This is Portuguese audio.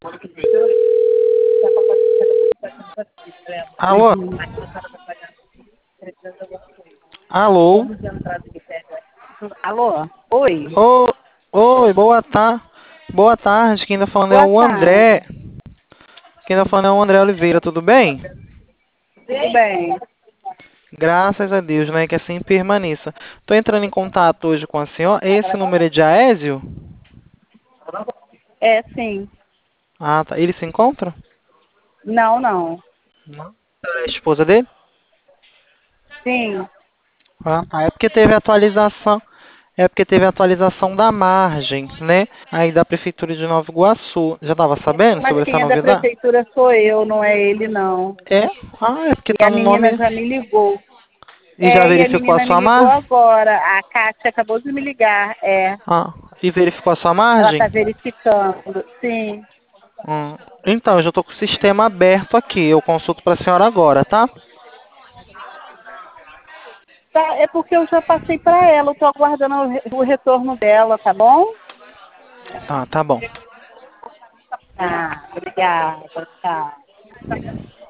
Alô? Alô? Alô? Oi? Ô, oi, boa tarde. Boa tarde, quem tá falando é Boa o tarde. André. Quem tá falando é o André Oliveira, tudo bem? Tudo bem? Graças a Deus, né? Que assim permaneça. Tô entrando em contato hoje com a senhora. Esse número é de Aésio? É, sim. Ah, tá. Ele se encontra? Não, não. Não. A senhora é a esposa dele? Sim. Ah, tá. É porque teve atualização. É porque teve atualização da margem, né? Aí da Prefeitura de Nova Iguaçu. Já estava sabendo Mas sobre essa quem é da novidade? prefeitura sou eu, não é ele, não. É? Ah, é porque E tá a no menina nome. já me ligou. E já E a verificou a menina me sua ligou margem? agora. A Kátia acabou de me ligar. Ah, e verificou a sua Ela margem? está verificando. Sim. Então, eu já estou com o sistema aberto aqui. Eu consulto para a senhora agora, tá? Tá, é porque eu já passei para ela. Eu estou aguardando o retorno dela, tá bom? Tá bom. Obrigada. Tchau.